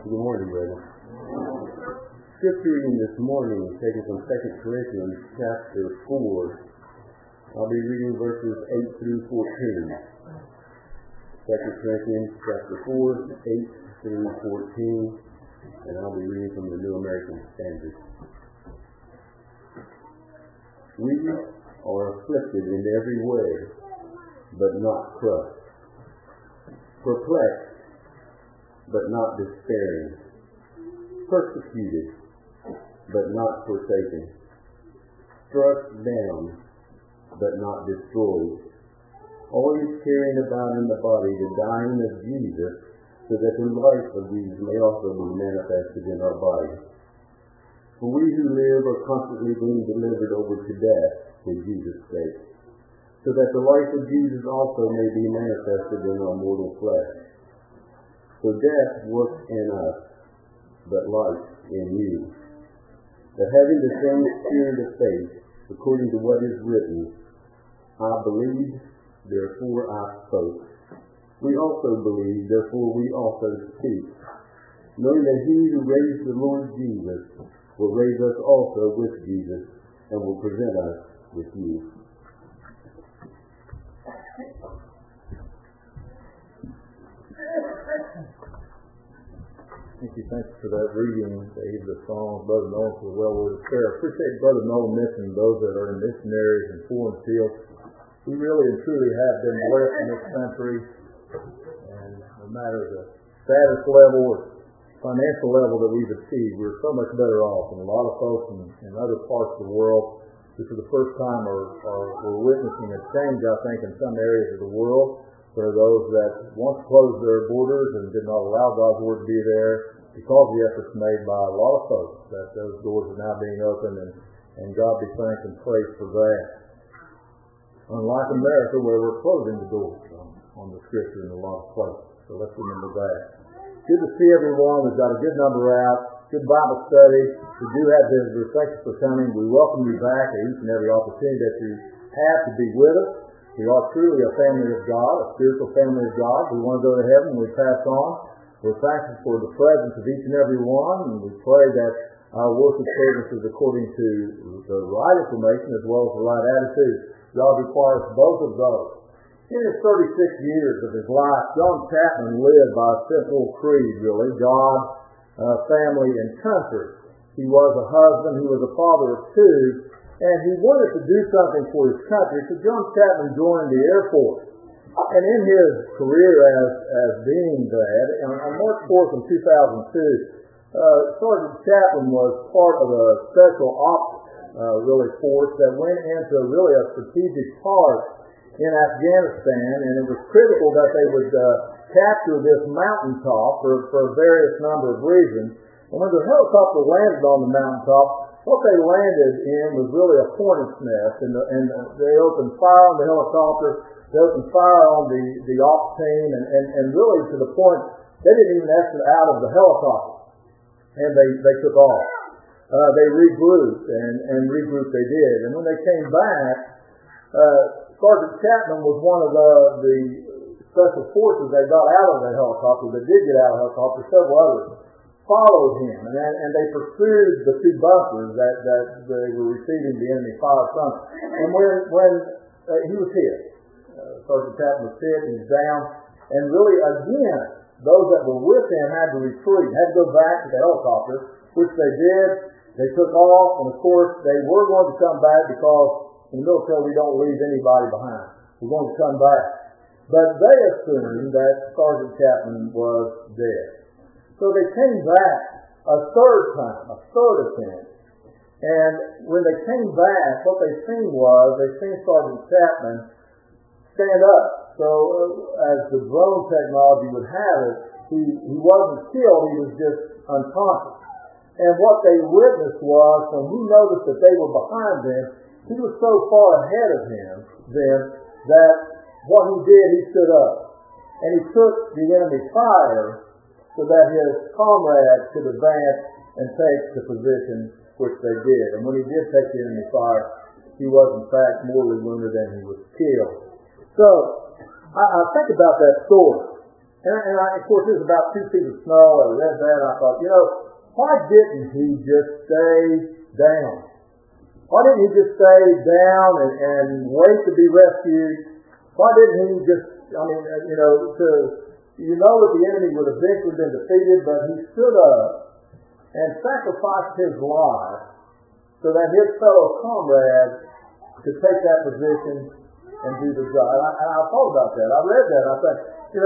Good morning, brother. Scripture reading this morning is taken from 2 Corinthians chapter 4. I'll be reading verses 8 through 14. 2 Corinthians chapter 4, 8 through 14, and I'll be reading from the New American Standard. We are afflicted in every way, but not crushed, perplexed, but not despairing, persecuted, but not forsaken, struck down, but not destroyed, always carrying about in the body the dying of Jesus, so that the life of Jesus may also be manifested in our body. For we who live are constantly being delivered over to death for Jesus' sake, so that the life of Jesus also may be manifested in our mortal flesh. So death works in us, but life in you. That having the same spirit of faith, according to what is written, I believed, therefore I spoke. We also believe, therefore we also speak, knowing that he who raised the Lord Jesus will raise us also with Jesus, and will present us with you. Thank you for that reading, Dave, the song, Brother Nolan, for the well-worded prayer. I appreciate Brother Nolan mentioning those that are in missionaries and foreign fields. We really and truly have been blessed in this country, and no matter the status level or financial level that we've achieved, we're so much better off than a lot of folks in other parts of the world who for the first time we're witnessing a change, I think, in some areas of the world. There are those that once closed their borders and did not allow God's Word to be there because of the efforts made by a lot of folks, that those doors are now being opened, and God be thanked and praised for that. Unlike America, where we're closing the doors on the Scripture in a lot of places. So let's remember that. Good to see everyone. We've got a good number out. Good Bible study. We do have visitors. Thank you for coming. We welcome you back at each and every opportunity that you have to be with us. We are truly a family of God, a spiritual family of God. We want to go to heaven when we pass on. We're thankful for the presence of each and every one, and we pray that our worship service is according to the right information as well as the right attitude. God requires both of those. In his 36 years of his life, John Chapman lived by a simple creed, really: God, family, and country. He was a husband. He was a father of two. And he wanted to do something for his country, so John Chapman joined the Air Force. And in his career as being that, on March 4th in 2002, Sergeant Chapman was part of a special ops force that went into really a strategic part in Afghanistan, and it was critical that they would capture this mountaintop for a various number of reasons. And when the helicopter landed on the mountaintop, what they landed in was really a hornet's nest, and they opened fire on the helicopter, they opened fire on the ops team, and really to the point they didn't even exit out of the helicopter, and they took off. They regrouped, and regrouped they did. And when they came back, Sergeant Chapman was one of the special forces that got out of the helicopter, that did get out of the helicopter. Several others followed him, and they pursued the two bunkers that they were receiving the enemy fire from. And when he was hit, Sergeant Chapman was hit, he was down, and really again, those that were with him had to retreat, had to go back to the helicopter, which they did. They took off, and of course they were going to come back, because in the military we don't leave anybody behind. We're going to come back. But they assumed that Sergeant Chapman was dead. So they came back a third time, a third attempt. And when they came back, what they seen Sergeant Chapman stand up. So as the drone technology would have it, he wasn't killed, he was just unconscious. And what they witnessed was, when he noticed that they were behind them, he was so far ahead of them that what he did, he stood up. And he took the enemy fire so that his comrades could advance and take the position which they did. And when he did take the enemy fire, he was in fact mortally wounded and he was killed. So I think about that story. Of course, it was about 2 feet of snow. I read that, and I thought, why didn't he just stay down? Why didn't he just stay down and wait to be rescued? Why didn't he just, that the enemy would have eventually been defeated, but he stood up and sacrificed his life so that his fellow comrades could take that position and do the job. And I thought about that. I read that. I thought,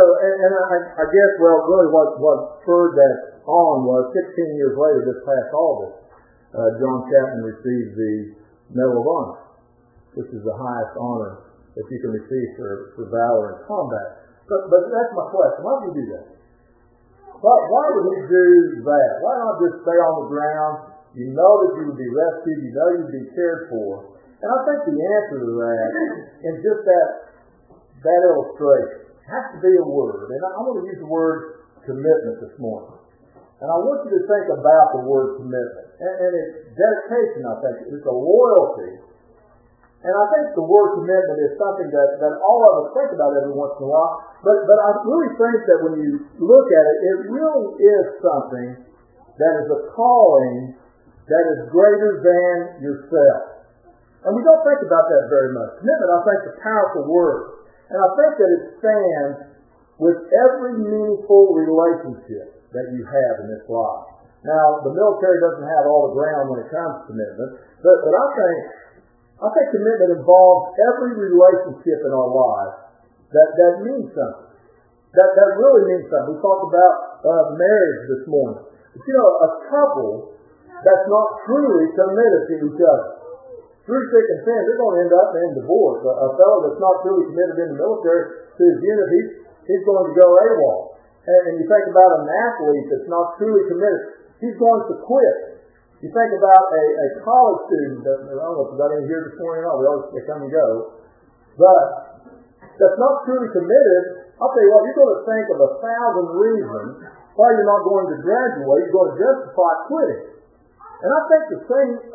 I guess, really what spurred that on was 16 years later, this past August, John Chapman received the Medal of Honor, which is the highest honor that you can receive for valor in combat. But that's my question. Why would he do that? Why would he do that? Why not just stay on the ground? You know that you would be rescued. You know you'd be cared for. And I think the answer to that, in just that illustration, has to be a word. And I want to use the word commitment this morning. And I want you to think about the word commitment. And it's dedication, I think. It's a loyalty. And I think the word commitment is something that all of us think about every once in a while. But I really think that when you look at it, it really is something that is a calling that is greater than yourself. And we don't think about that very much. Commitment, I think, is a powerful word. And I think that it stands with every meaningful relationship that you have in this life. Now, the military doesn't have all the ground when it comes to commitment, but I think commitment involves every relationship in our lives that means something. That really means something. We talked about marriage this morning. But a couple that's not truly committed to each other, through thick and thin, they're going to end up in divorce. A fellow that's not truly committed in the military to his unit, he's going to go AWOL. And you think about an athlete that's not truly committed, he's going to quit. You think about a college student, I don't know if we got any here this morning or not, they come and go, but that's not truly committed. I'll tell you what, you're going to think of 1,000 reasons why you're not going to graduate. You're going to justify quitting. And I think the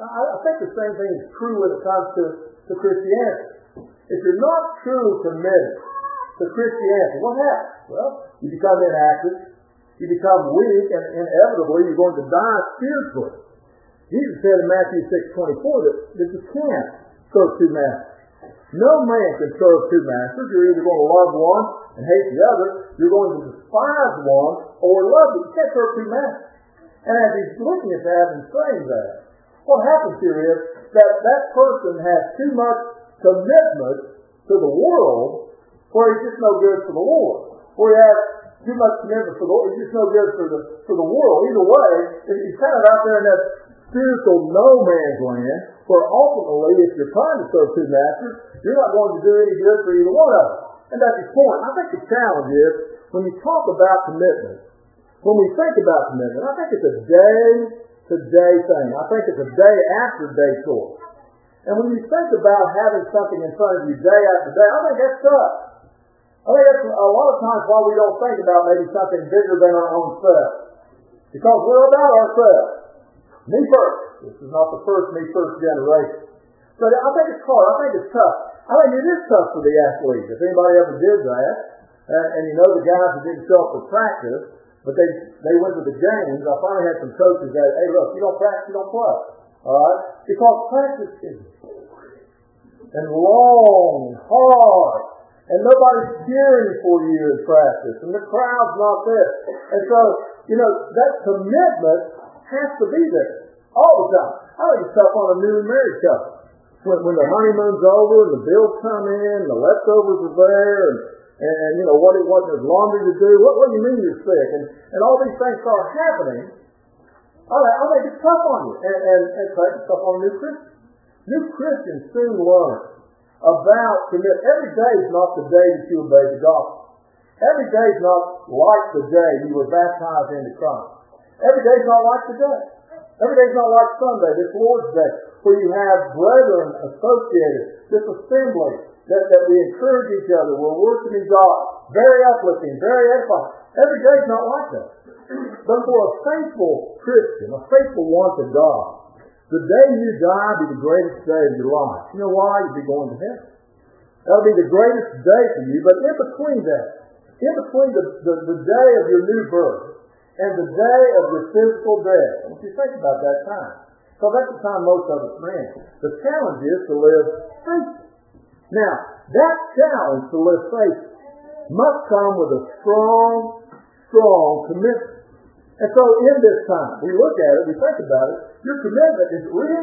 same thing is true when it comes to Christianity. If you're not truly committed to Christianity, what happens? Well, you become inactive, you become weak, and inevitably you're going to die spiritually. Jesus said in Matthew 6:24 that you can't serve two masters. No man can serve two masters. You're either going to love one and hate the other. You're going to despise one or love it. You can't serve two masters. And as he's looking at that and saying that, what happens here is that person has too much commitment to the world where he's just no good for the Lord. Or he has too much commitment for the Lord, he's just no good for the world. Either way, he's kind of out there in that spiritual no man's land, where ultimately, if you're trying to serve two masters, you're not going to do any good for either one of them. And that's his point. I think the challenge is, when you talk about commitment, when we think about commitment, I think it's a day-to-day thing. I think it's a day-after-day choice. And when you think about having something in front of you day after day, I think that's tough. I think that's a lot of times why we don't think about maybe something bigger than our own self. Because we're about ourselves. Me first. This is not the first me first generation. But I think it's hard. I think it's tough. I think it is tough for the athlete. If anybody ever did that, and the guys that didn't show up for practice, but they went to the games, I finally had some coaches that, hey, look, you don't practice, you don't play. All right? Because practice is boring and long and hard. And nobody's cheering for you in practice. And the crowd's not there. And so, that commitment has to be there all the time. I think it's tough on a newly married couple. When the honeymoon's over and the bills come in, the leftovers are there, and what there's laundry to do. What do you mean you're sick? And all these things start happening. I think it's tough on you. And it's tough on a new Christian. New Christians soon learn about commitment. Every day is not the day that you obey the gospel. Every day is not like the day you were baptized into Christ. Every day is not like today. Every day is not like Sunday, this Lord's Day, where you have brethren associated, this assembly that we encourage each other, we're worshiping God, very uplifting, very edifying. Every day is not like that. But for a faithful Christian, a faithful one to God, the day you die will be the greatest day of your life. You know why? You'll be going to heaven. That'll be the greatest day for you, but in between that, in between the day of your new birth and the day of your physical death. And if you think about that time, so that's the time most of us are in. The challenge is to live faithful. Now, that challenge to live faithful must come with a strong commitment. And so in this time, we look at it, we think about it, your commitment is real.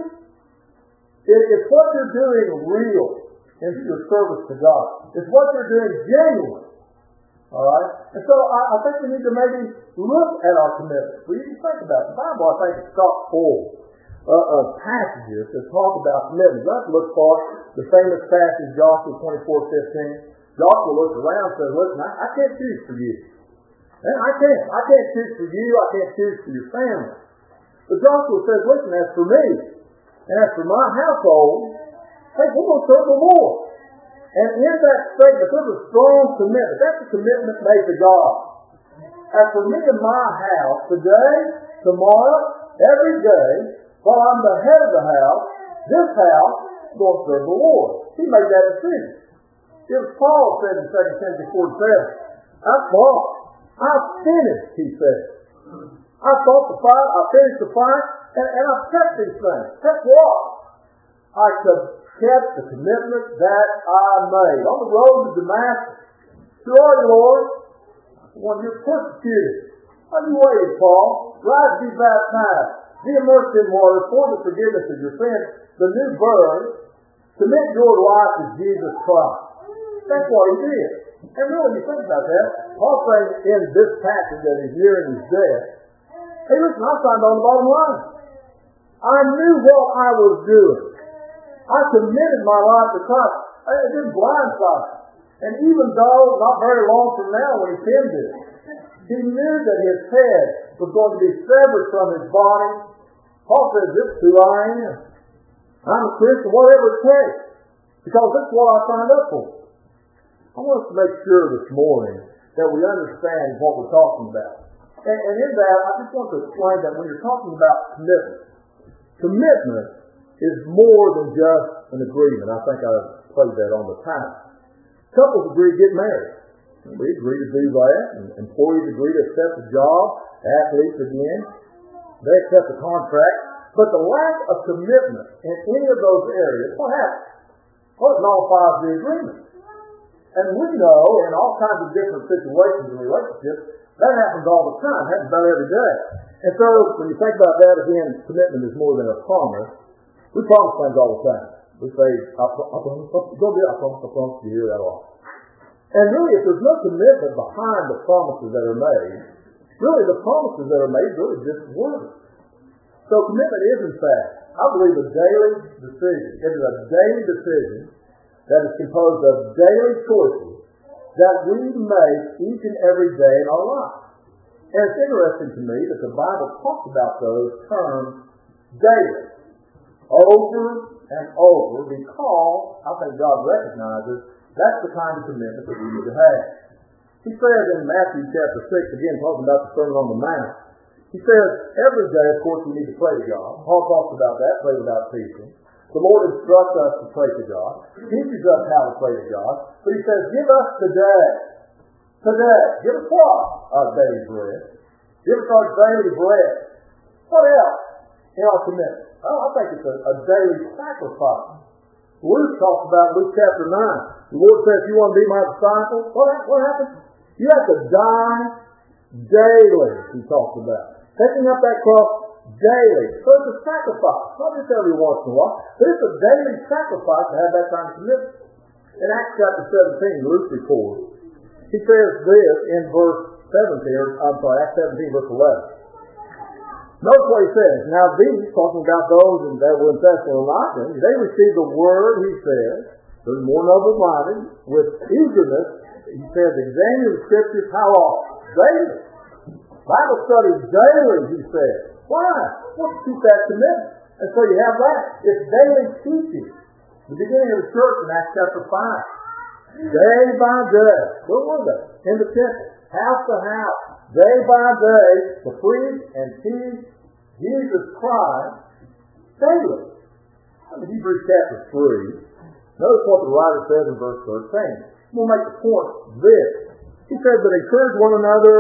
It's what you're doing real in your service to God. It's what you're doing genuine. All right? And so I think we need to maybe look at our commitment. We need to think about it. The Bible, I think, is chock full of passages that talk about commitment. Let's look for the famous passage, Joshua 24:15. Joshua looks around and says, listen, I can't choose for you. I can't choose for you. I can't choose for your family. But Joshua says, listen, as for me, and as for my household, hey, we're going to serve the Lord. And in that statement, there's a strong commitment. That's a commitment made to God. As for me and my house, today, tomorrow, every day, while I'm the head of the house, this house is going to serve the Lord. He made that decision. It was Paul said in 2 Timothy 4:7, I've finished, he said. I fought the fight, I finished the fight, and I've kept these things. Kept what? I kept the commitment that I made. On the road to Damascus. Who are you, Lord? When you're persecuted. How are you waiting, Paul? Rise to be baptized. Be immersed in water for the forgiveness of your sins. The new birth. Commit your life to Jesus Christ. That's what he did. And really, when you think about that, Paul's saying in this passage that he's nearing his death, hey, listen, I signed on the bottom line. I knew what I was doing. I committed my life to Christ. I didn't blindside. And even though, not very long from now when he penned it, he knew that his head was going to be severed from his body. Paul says, this is who I am. I'm a Christian, whatever it takes. Because this is what I signed up for. I want us to make sure this morning that we understand what we're talking about. And in that, I just want to explain that when you're talking about commitment is more than just an agreement. I think I played that on the time. Couples agree to get married. We agree to do that. And employees agree to accept a job. Athletes, again, they accept a contract. But the lack of commitment in any of those areas, what happens? Well, it nullifies the agreement. And we know in all kinds of different situations and relationships, that happens all the time. It happens about every day. And so when you think about that, again, commitment is more than a promise. We promise things all the time. We say, I promise you hear that all. And really, if there's no commitment behind the promises that are made, really the promises that are made really just words. So commitment is, in fact, I believe, a daily decision. It is a daily decision that is composed of daily choices that we make each and every day in our life. And it's interesting to me that the Bible talks about those terms daily, over and over, because I think God recognizes that's the kind of commitment that we need to have. He says in Matthew chapter 6, again talking about the Sermon on the Mount, he says every day, of course, we need to pray to God. Paul talks about that, pray without ceasing. The Lord instructs us to pray to God, teaches us how to pray to God, but he says, give us today, give us what? Our daily bread. Give us our daily bread. What else in our commitment? I think it's a daily sacrifice. Luke talks about Luke chapter 9. The Lord says, if you want to be my disciple, what happens? You have to die daily, he talks about. Taking up that cross daily. So it's a sacrifice. Not just every once in a while, but it's a daily sacrifice to have that kind of commitment. In Acts chapter 17, Luke records, he says this in verse 17, Acts 17, verse 11. Notice what he says. Now these, talking about those that were in Thessalonica, they received the word, he says, they're more noble-minded, with eagerness. He says, examine the scriptures how often? Daily. Bible studies daily, he says. Why? Well, to keep that commitment. And so you have that. It's daily teaching. The beginning of the church in Acts chapter 5. Day by day. Where were they? In the temple. House to house. Day by day, to preach and teach Jesus Christ daily. In Hebrews chapter 3, notice what the writer says in verse 13. We'll make the point this. He said, but encourage one another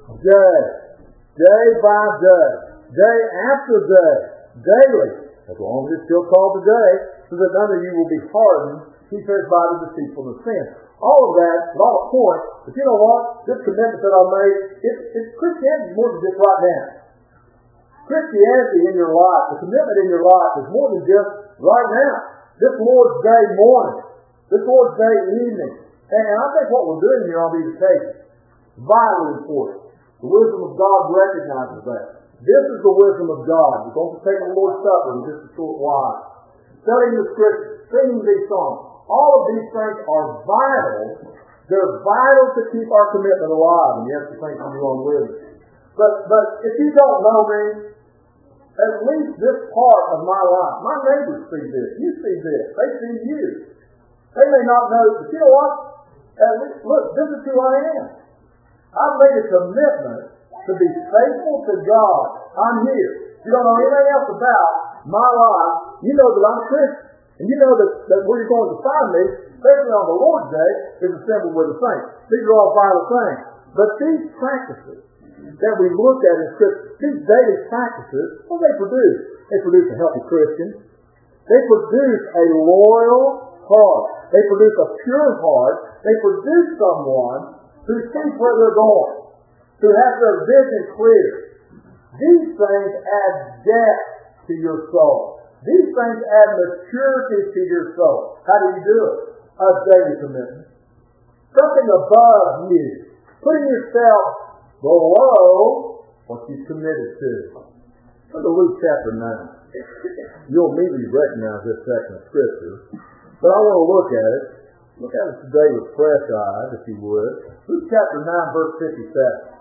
day by day after day, daily, as long as it's still called today, so that none of you will be hardened, he says, by the deceitfulness of sin. All of that, a lot of points, but you know what? This commitment that I made, it's Christianity is more than just right now. Christianity in your life, the commitment in your life is more than just right now. This Lord's Day morning, this Lord's Day evening. And I think what we're doing here on these occasions is vitally important. The wisdom of God recognizes that. This is the wisdom of God. We're going to take the Lord's Supper in just a short while. Studying the Scriptures, singing these songs. All of these things are vital. They're vital to keep our commitment alive. And you have to think of your own wisdom. But if you don't know me, at least this part of my life, my neighbors see this. You see this. They see you. They may not know, but you know what? At least, look, this is who I am. I've made a commitment to be faithful to God. I'm here. You don't know anything else about my life. You know that I'm a Christian. And you know that where you're going to find me, especially on the Lord's Day, is assembled with the saints. These are all vital things. But these practices that we look at in Scripture, these daily practices, what do they produce? They produce a healthy Christian. They produce a loyal heart. They produce a pure heart. They produce someone who sees where they're going, who has their vision clear. These things add depth to your soul. These things add maturity to your soul. How do you do it? A daily commitment. Something above you. Putting yourself below what you've committed to. Go to Luke chapter 9. You'll immediately recognize this section of Scripture. But I want to look at it. Look at it today with fresh eyes, if you would. Luke chapter 9, verse 57.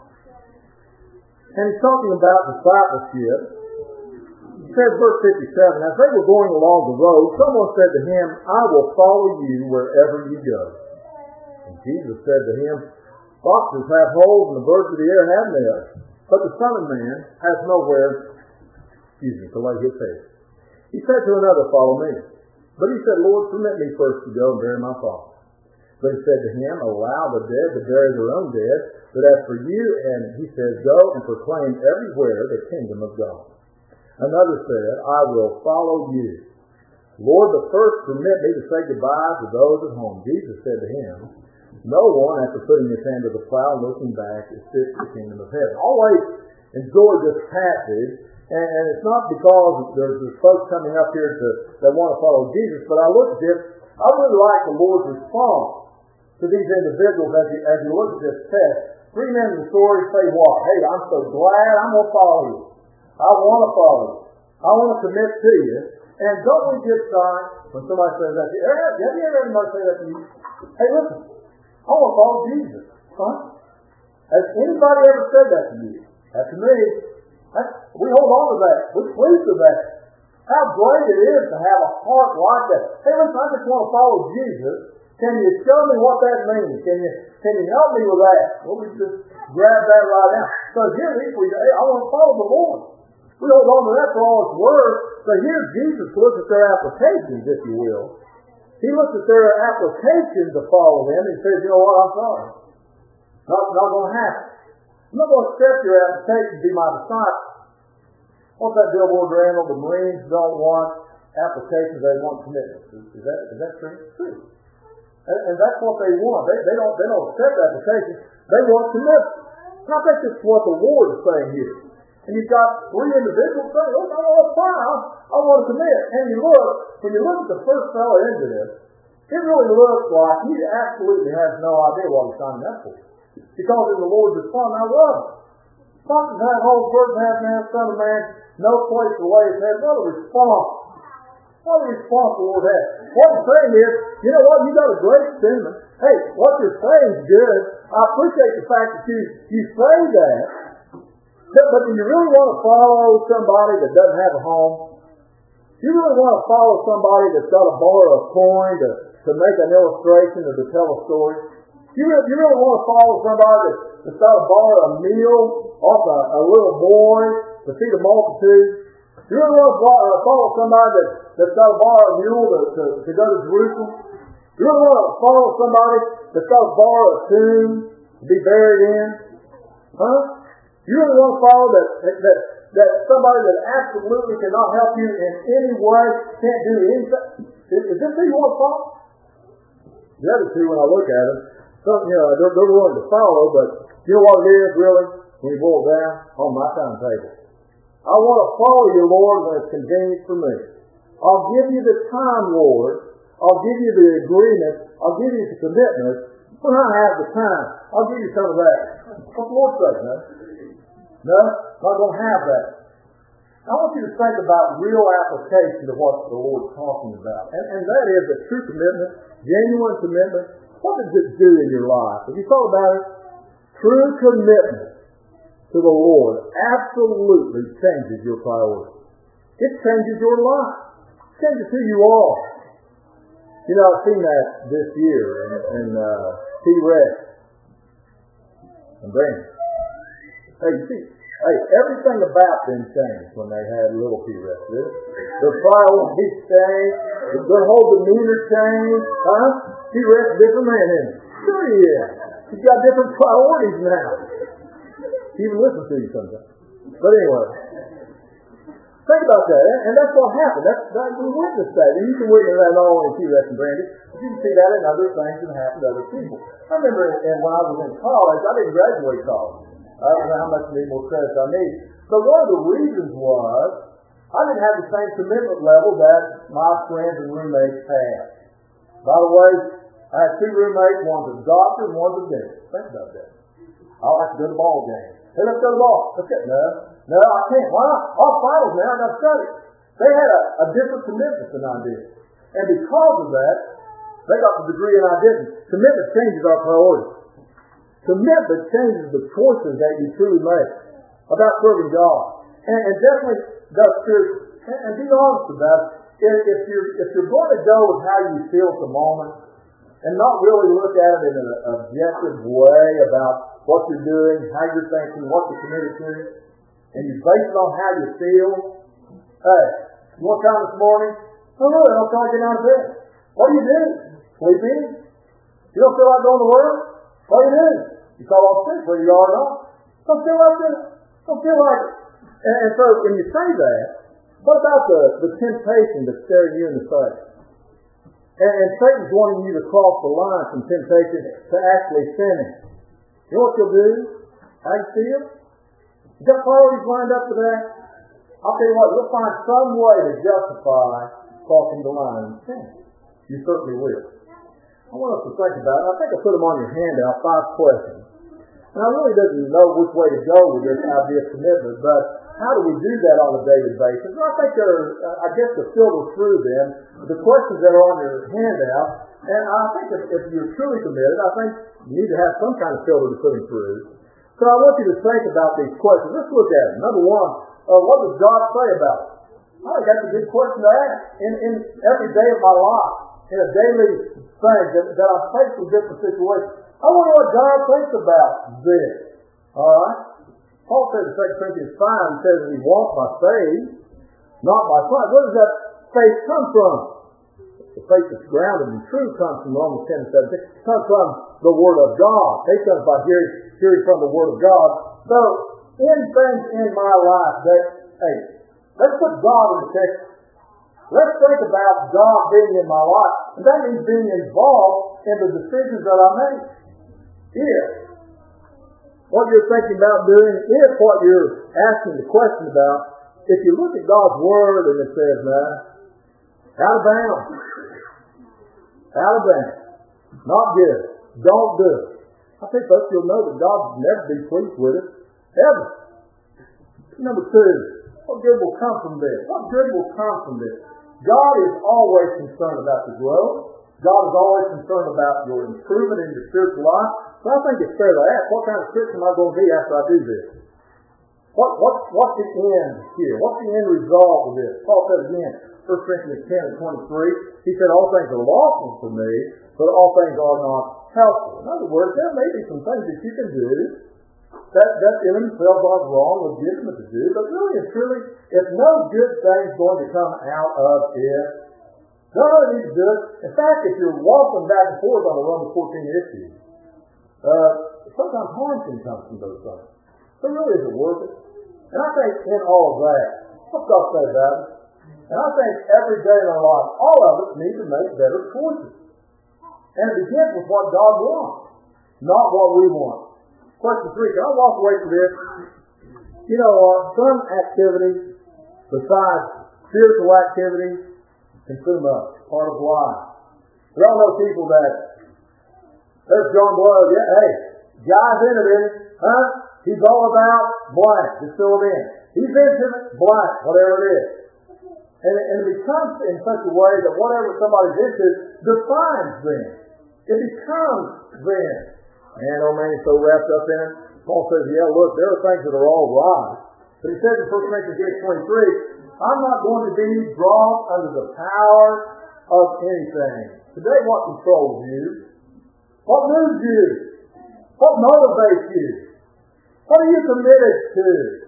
And he's talking about discipleship. He says, verse 57, as they were going along the road, someone said to him, I will follow you wherever you go. And Jesus said to him, foxes have holes and the birds of the air have nests, but the Son of Man has nowhere, to lay his head. He said to another, follow me. But he said, Lord, permit me first to go and bury my father. But he said to him, allow the dead to bury their own dead, but as for you, and he says, go and proclaim everywhere the kingdom of God. Another said, I will follow you. Lord, but first permit me to say goodbye to those at home. Jesus said to him, no one, after putting his hand to the plow and looking back, is fit for the kingdom of heaven. Always enjoy this passage, and it's not because there's folks coming up here that want to follow Jesus, but I look at this, I really like the Lord's response to these individuals as you look at this text. Three men in the story say what? Hey, I'm so glad I'm going to follow you. I want to follow you. I want to commit to you. And don't we get signed when somebody says that to you? Have you ever heard anybody say that to you? Hey, listen, I want to follow Jesus. Huh? Has anybody ever said that to you? That's to me. We hold on to that. We cling to that. How great it is to have a heart like that. Hey, listen, I just want to follow Jesus. Can you show me what that means? Can you help me with that? Well, we just grab that right now. So here we say, hey, I want to follow the Lord. We hold on to that for all it's worth. So here Jesus looks at their applications, if you will. He looks at their application to follow him and says, you know what, I'm sorry. Not going to happen. I'm not going to accept your application to be my disciple. What's that billboard, Randall? The Marines don't want applications, they want commitments. Is that true? True. And that's what they want. They don't accept applications. They want commitments. And I think that's what the Lord is saying here. And you've got three individuals saying, look, I want to apply. I want to commit. And when you look at the first fellow into this, it really looks like he absolutely has no idea what he's signing up for. Because in the Lord's response, I love it. Foxes have holes, birds have nests, Son of Man, no place to lay his head. What a response. What a response the Lord has. What he's saying is, you know what, you got a great sentiment. Hey, what you're saying is good. I appreciate the fact that you say that. But do you really want to follow somebody that doesn't have a home? Do you really want to follow somebody that's got to borrow a coin to make an illustration or to tell a story? Do you really want to follow somebody that's got to borrow a meal off a little boy to feed a multitude? Do you really want to follow somebody that's got to borrow a mule to go to Jerusalem? Do you really want to follow somebody that's got to borrow a tomb to To be buried in? Huh? You really want to follow that somebody that absolutely cannot help you in any way, can't do anything? Is this who you want to follow? The other two, when I look at them, they're willing to follow, but you know what it is, really, when you boil it down? On my timetable. I want to follow you, Lord, when it's convenient for me. I'll give you the time, Lord. I'll give you the agreement. I'll give you the commitment. When I have the time, I'll give you some of that. What the Lord says, no? No, not going to have that. I want you to think about real application of what the Lord's talking about. And that is a true commitment, genuine commitment. What does it do in your life? Have you thought about it? True commitment to the Lord absolutely changes your priorities. It changes your life. It changes who you are. You know, I've seen that this year in T-Rex and Brandon. Everything about them changed when they had little T-Rex. Their priorities changed. Their whole demeanor changed. Huh? T-Rex, different man, isn't he? Sure he is. He's got different priorities now. He even listens to you sometimes. But anyway, think about that. And that's what happened. That's we witnessed that. And you can witness that not only in T-Rex and Brandy, but you can see that in other things that happen to other people. I remember when I was in college, I didn't graduate college. I don't know how much more credit I need. But one of the reasons was I didn't have the same commitment level that my friends and roommates had. By the way, I had two roommates, one's a doctor and one's a dentist. Think about that. I like to go to ball games. Hey, let's go to the ball. Let's get No, I can't. Why not? All finals now, I got to study. They had a different commitment than I did. And because of that, they got the degree and I didn't. Commitment changes our priorities. Commitment changes the choices that you truly make about serving God. And definitely does spiritually. And be honest about it. If you're going to go with how you feel at the moment and not really look at it in an objective way about what you're doing, how you're thinking, what you're committed to, and you base it on how you feel, hey, you want time this morning? Oh, really? I'm trying to get out of bed. What do you do? Sleep in? You don't feel like going to work? What do you do? You call off sick whether you are or not. Don't feel like it. Don't feel like it. And so when you say that, what about the temptation that's staring you in the face? And Satan's wanting you to cross the line from temptation to actually sinning. You know what you'll do? How you feel? You got priorities lined up for that? I'll tell you what, you'll find some way to justify crossing the line and sin. You certainly will. I want us to think about it. I think I put them on your handout, 5 questions. And I really didn't know which way to go with this idea of commitment, but how do we do that on a daily basis? And I think to filter through them, the questions that are on your handout, and I think if you're truly committed, I think you need to have some kind of filter to put them through. So I want you to think about these questions. Let's look at them. Number 1, what does God say about it? I think that's a good question to ask in every day of my life, in a daily thing that I face with different situations. I wonder what God thinks about this. All right? Paul says in 2 Corinthians 5, he says, we walk by faith, not by sight. Where does that faith come from? The faith that's grounded in truth comes from Romans 10 and 17. It comes from the Word of God. Faith comes by hearing from the Word of God. So, in things in my life that, hey, let's put God in the picture. Let's think about God being in my life. And that means being involved in the decisions that I make. If what you're thinking about doing, if what you're asking the question about, if you look at God's Word and it says, out of bounds, not good, don't do it. I think folks, you'll know that God will never be pleased with it, ever. Number 2, what good will come from this? What good will come from this? God is always concerned about the growth. God is always concerned about your improvement in your spiritual life. So I think it's fair to ask, what kind of Christian am I going to be after I do this? What's the end here? What's the end result of this? Paul said again, 1 Corinthians 10 and 23, he said, all things are lawful for me, but all things are not helpful. In other words, there may be some things that you can do that in themselves are wrong, legitimate to do, but really and truly, if no good thing is going to come out of it, don't really need to do it. In fact, if you're walking back and forth on the Romans 14 issue, sometimes harm can come from those things. So really, is it worth it? And I think in all of that, what's God say about it? And I think every day in our life, all of us need to make better choices. And it begins with what God wants, not what we want. Question 3, can I walk away from this? You know, some activities besides spiritual activities consume us, part of life. We all know people that, there's John Blood, yeah, hey, guy's into this, huh? He's all about blank, just fill it in. He's into it, blank, whatever it is. And it becomes in such a way that whatever somebody's into defines them. It becomes them. Man, oh man, he's so wrapped up in it. Paul says, yeah, look, there are things that are all right. But he says in 1 Corinthians 6:23, I'm not going to be drawn under the power of anything. Today, what controls you? What moves you? What motivates you? What are you committed to?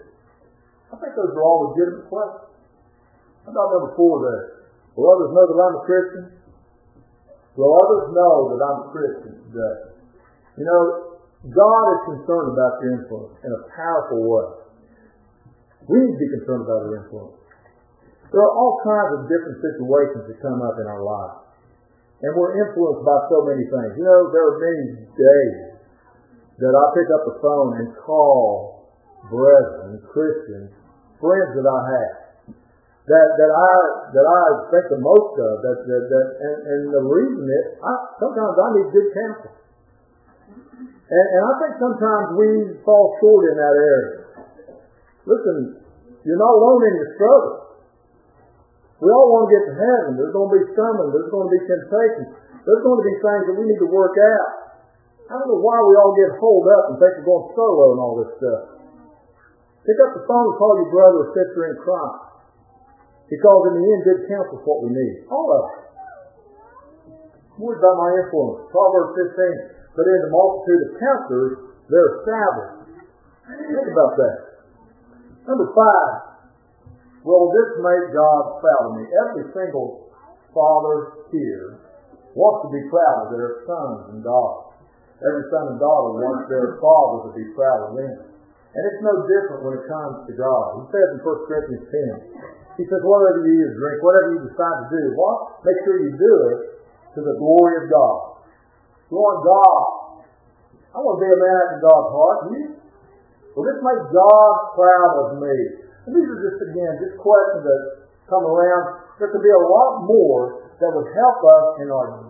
I think those are all legitimate questions. How about number 4 there? Will others know that I'm a Christian? Will others know that I'm a Christian today? You know, God is concerned about your influence in a powerful way. We need to be concerned about our influence. There are all kinds of different situations that come up in our lives. And we're influenced by so many things. You know, there are many days that I pick up the phone and call brethren, Christians, friends that I have, that I think the most of, and the reason is, sometimes I need good counsel. And I think sometimes we fall short in that area. Listen, you're not alone in your struggle. We all want to get to heaven. There's going to be stumbling. There's going to be temptations. There's going to be things that we need to work out. I don't know why we all get holed up and think we're going solo and all this stuff. Pick up the phone and call your brother or sister in Christ. Because in the end, good counsel is what we need. All of it. Words about my influence. Proverbs 15. But in the multitude of counselors, they're established. Think about that. Number 5. Will this make God proud of me? Every single father here wants to be proud of their sons and daughters. Every son and daughter wants their father to be proud of them. And it's no different when it comes to God. He says in 1 Corinthians 10, he says, whatever you eat or drink, whatever you decide to do, what? Make sure you do it to the glory of God. You want God. I want to be a man after God's heart. You? Will this make God proud of me? And these are just questions that come around. There can be a lot more that would help us in our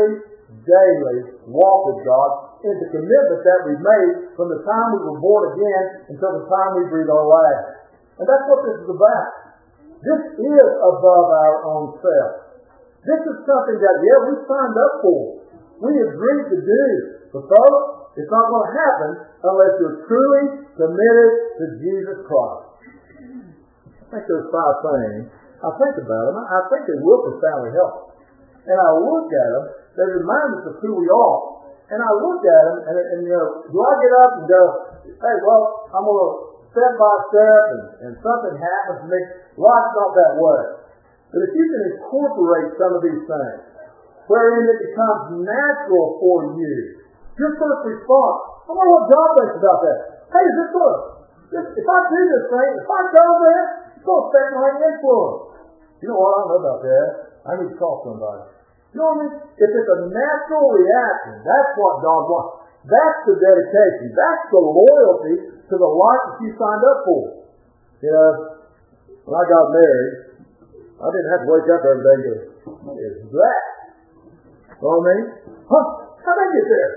daily walk with God in the commitment that we made from the time we were born again until the time we breathe our last. And that's what this is about. This is above our own self. This is something that, we signed up for. We agreed to do. But folks, it's not going to happen unless you're truly committed to Jesus Christ. I think there's 5 things. I think about them. I think they will profoundly help. And I look at them. They remind us of who we are. And I look at them, and do I get up and go, hey, well, I'm going to step by step, and something happens to me? Life's not that way. But if you can incorporate some of these things, wherein it becomes natural for you, your first response, I wonder what God thinks about that. Hey, is this good? If I do this thing, if I go there, it's going to affect my influence. You know what? I don't know about that. I need to call somebody. You know what I mean? If it's a natural reaction, that's what God wants. That's the dedication. That's the loyalty to the life that you signed up for. You know, when I got married, I didn't have to wake up every day and go, what is that? You know what I mean? Huh? How'd I get there?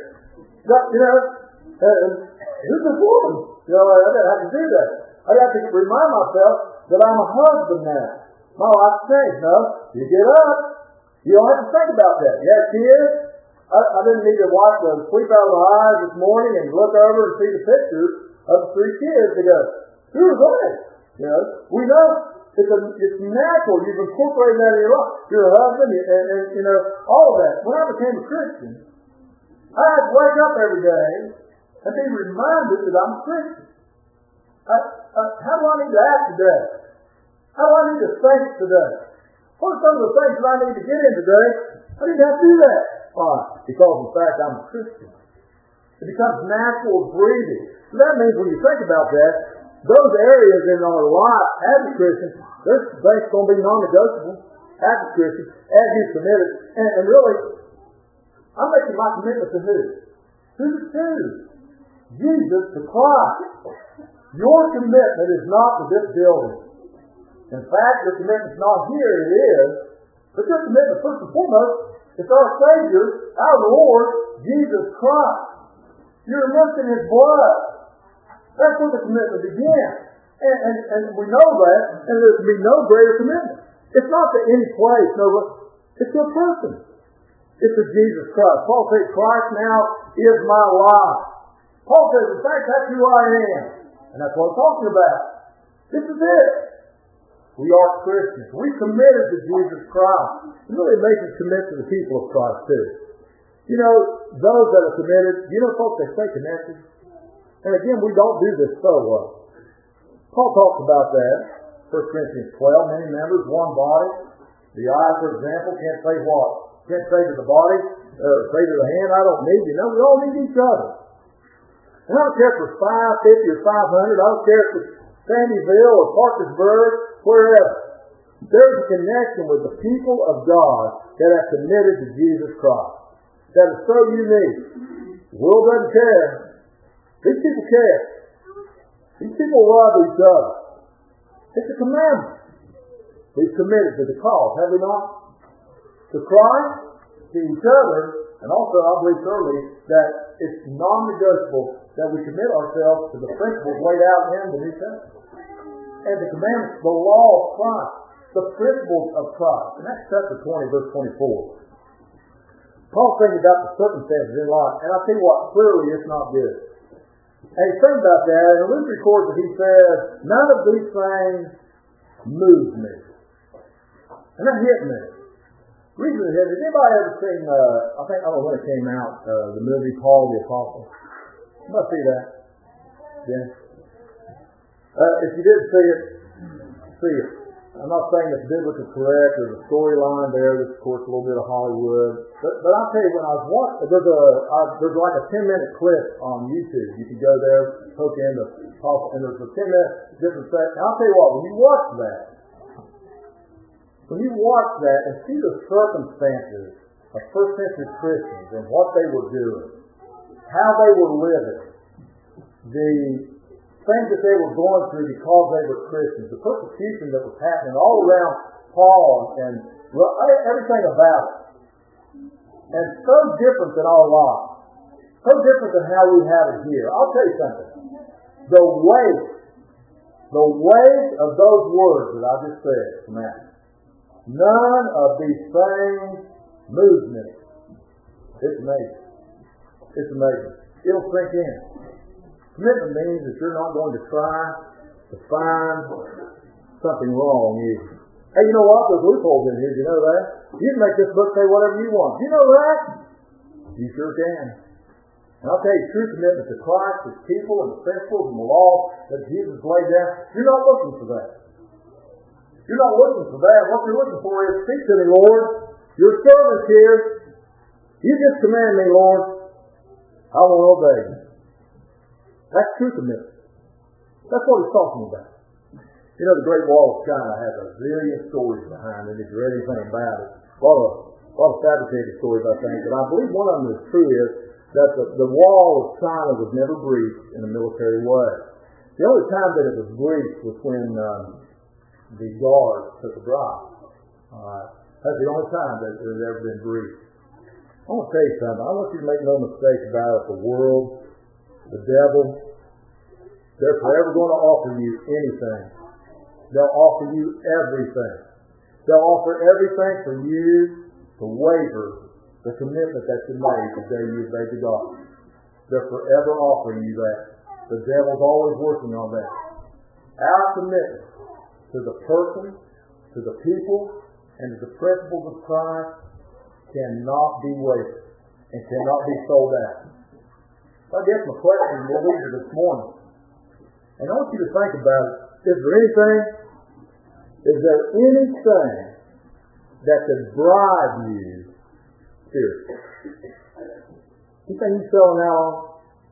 Who's this woman? You know, I didn't have to do that. I have to remind myself that I'm a husband now. My life's changed. No, you get up. You don't have to think about that. You have kids. I didn't need to wipe the sleep out of my eyes this morning and look over and see the pictures of the 3 kids to go, who are they? You know, we know it's natural. You've incorporated that in your life. You're a husband, and all of that. When I became a Christian, I had to wake up every day and be reminded that I'm a Christian. How do I need to act today? How do I need to think today? What are some of the things that I need to get in today? I didn't have to do that. Why? Because, in fact, I'm a Christian. It becomes natural breathing. So that means when you think about that, those areas in our life as a Christian, there's things going to be non-negotiable as a Christian, as you commit it. And really, I'm making my commitment to who? Who to? Jesus to Christ. Your commitment is not to this building. In fact, your commitment's not here, it is. But your commitment, first and foremost, is our Savior, our Lord, Jesus Christ. You're immersed in His blood. That's where the commitment begins. And we know that, and there can be no greater commitment. It's not to any place, no, it's to a person. It's to Jesus Christ. Paul says, Christ now is my life. Paul says, in fact, that's who I am. And that's what I'm talking about. This is it. We are Christians. We committed to Jesus Christ. It really makes us commit to the people of Christ too. You know, those that are committed, you know, folks, they stay connected. And again, we don't do this so well. Paul talks about that. 1 Corinthians 12, many members, one body. The eye, for example, can't say what? Can't say to the body, say to the hand, I don't need you. No, we all need each other. And I don't care if it's 550 or 500. I don't care if it's Sandyville or Parkersburg, wherever. There's a connection with the people of God that have committed to Jesus Christ. That is so unique. The world doesn't care. These people care. These people love each other. It's a commandment. We've committed to the cause, have we not? To Christ, to each other, and also, I believe thoroughly, that it's non-negotiable that we commit ourselves to the principles laid out in the New Testament. And the commandments, the law of Christ, the principles of Christ. And that's chapter 20, verse 24. Paul's thinking about the circumstances in life, and I'll tell you what, clearly it's not good. And he's thinking about that, and Luke records that he says, none of these things move me. And that hit me. The reason it hit me, has anybody ever seen, I don't know when it came out, the movie Paul the Apostle? Anybody see that? Yeah. If you didn't see it, see it. I'm not saying it's biblically correct. There's a storyline there that's, of course, a little bit of Hollywood. But I'll tell you, when I was watching, there's like a 10-minute clip on YouTube. You can go there, hook in the Apostle, and there's a 10-minute different section. I'll tell you what, when you watch that and see the circumstances of first century Christians and what they were doing, how they were living, the things that they were going through because they were Christians, the persecution that was happening all around Paul and everything about it. And so different than our lives. So different than how we have it here. I'll tell you something. The weight of those words that I just said from that. None of these things move me. It's amazing. It's amazing. It'll sink in. Commitment means that you're not going to try to find something wrong either. Hey, you know what? There's loopholes in here. You know that? You can make this book say whatever you want. You know that? You sure can. And I'll tell you, true commitment to Christ, His people, and the principles and the law that Jesus laid down, you're not looking for that. You're not looking for that. What you're looking for is, speak to me, Lord. Your servant's here. You just command me, Lord. I will obey you. That's true commitment. That's what he's talking about. You know, the Great Wall of China has a zillion stories behind it, if you read anything about it. A lot of fabricated stories, I think. But I believe one of them is true is that the Wall of China was never breached in a military way. The only time that it was breached was when the guards took a drive. That's the only time that it has ever been breached. I want to tell you something. I want you to make no mistake about it. The world, the devil, they're forever going to offer you anything. They'll offer you everything. They'll offer everything for you to waver the commitment that you made the day you obeyed the gospel. They're forever offering you that. The devil's always working on that. Our commitment to the person, to the people, and to the principles of Christ cannot be wavered and cannot be sold out. I guess my question will lead you this morning. And I want you to think about it. Is there anything that could bribe you spiritually? Anything you're selling out on?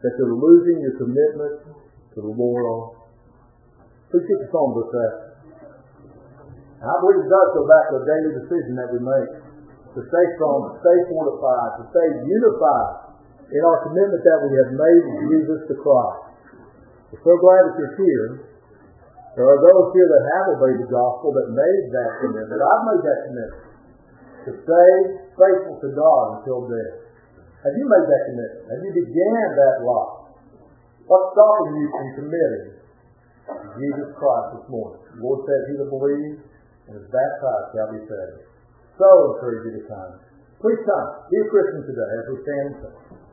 that they're losing your commitment to the Lord. Please get the phone book that. I believe it does go back to a daily decision that we make to stay strong, to stay fortified, to stay unified in our commitment that we have made to Jesus the Christ. We're so glad that you're here. There are those here that have obeyed the gospel, that made that commitment. I've made that commitment to stay faithful to God until death. Have you made that commitment? Have you began that life? What's stopping you from committing to Jesus Christ this morning? The Lord said, "He that believes and is baptized shall be saved." So encourage you to come. Please come. Be a Christian today as we stand and sing.